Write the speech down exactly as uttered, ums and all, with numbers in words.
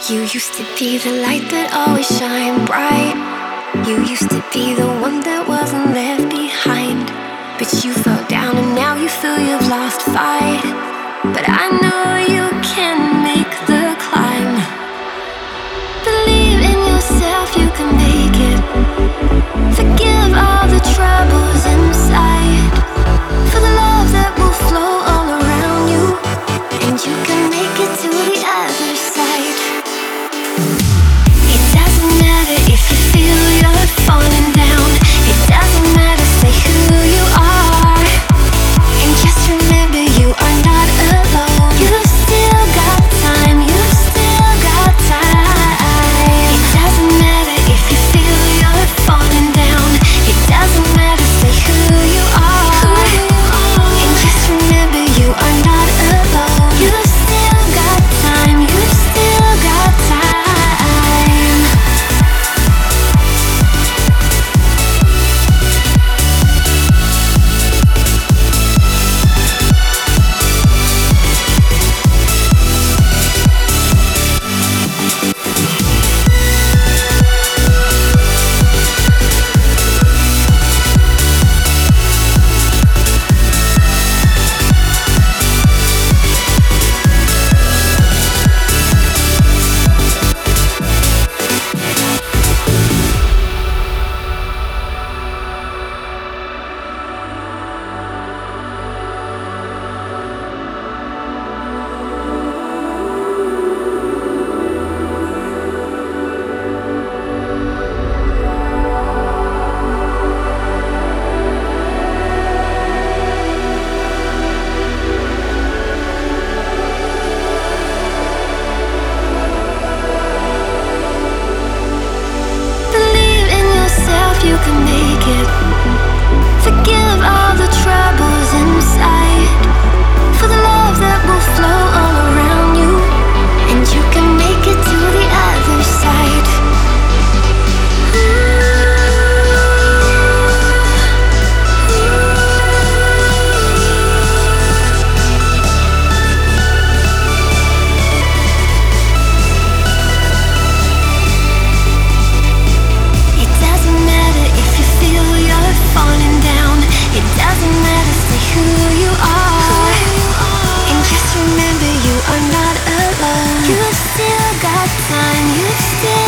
You used to be the light that always shine bright. You used to be the one that wasn't left behind. But you fell down and now you feel you've lost fight. But I know you can make the climb. Believe in yourself, you can make it. Forgive all the troubles inside. For the love that will flow all around you. And you can make it to the other side. It doesn't matter if you feel you're falling down. It doesn't matter, say who you are. And just remember you are not alone. You've still got time, you've still got time. It doesn't matter if you feel you're falling down. It doesn't matter, say who you are. And just remember you are not alone. You've still got time, you've still got time. You can make it. Forgive all the troubles inside. For the love that will flow all around you. And you can make it to the other side. Falling down, it doesn't matter, say who you are. And just remember you are not alone. You've still got time, you've still